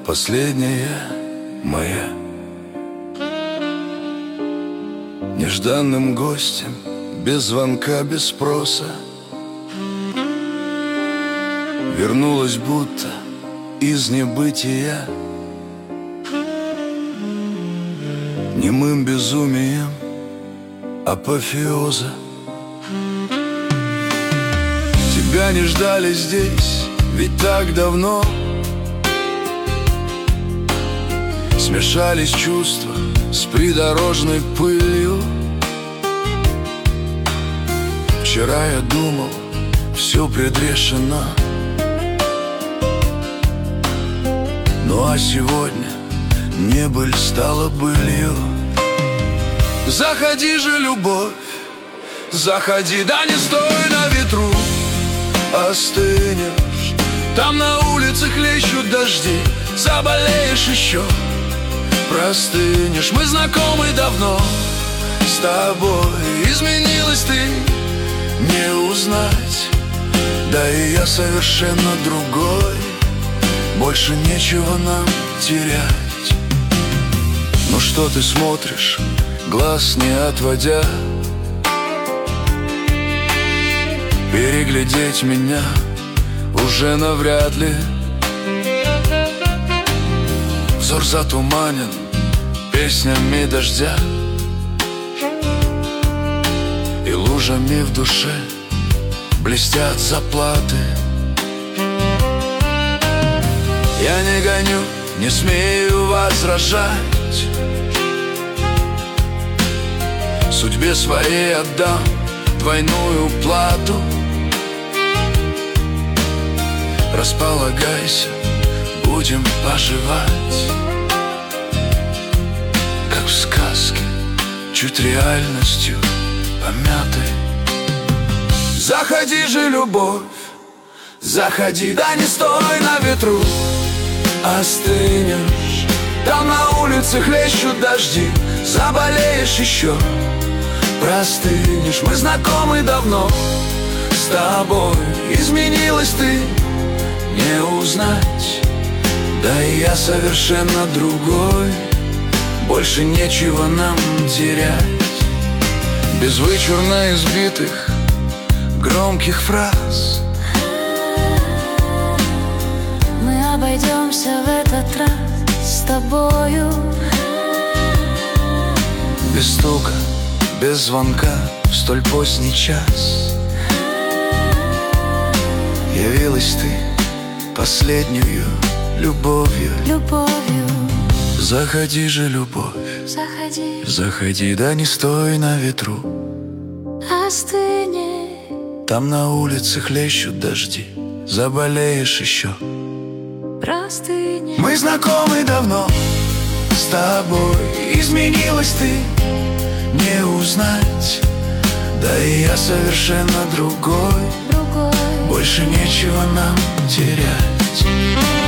последняя моя. Нежданным гостем, без звонка, без спроса, вернулась будто из небытия. Немым безумием апофеоза. Тебя не ждали здесь, ведь так давно. Смешались чувства с придорожной пылью. Вчера я думал, все предрешено. Ну а сегодня небыль стала былью. Заходи же, любовь, заходи, да не стой на ветру. Остынешь, там на улице хлещут дожди. Заболеешь еще, простынешь. Мы знакомы давно с тобой. Изменилась ты, не узнать. Да и я совершенно другой. Больше нечего нам терять. Ну что ты смотришь, глаз не отводя? Переглядеть меня уже навряд ли. Взор затуманен песнями дождя и лужами в душе блестят заплаты. Я не гоню, не смею возражать. Судьбе своей отдам двойную плату. Располагайся, будем поживать, как в сказке, чуть реальностью помятой. Заходи же, любовь, заходи, да не стой на ветру. Остынешь, там на улице хлещут дожди. Заболеешь еще, простынешь. Мы знакомы давно с тобой. Изменилась ты, не узнать. Да и я совершенно другой. Больше нечего нам терять. Без вычурно избитых громких фраз мы обойдемся в этот раз с тобою. Без стука, без звонка в столь поздний час явилась ты последнюю любовью. Заходи же, любовь, Заходи, заходи, да не стой на ветру. остыни, Там на улице хлещут дожди. Заболеешь еще, простыни. мы знакомы давно с тобой. Изменилась ты, не узнать. Да и я совершенно другой. Больше нечего нам терять.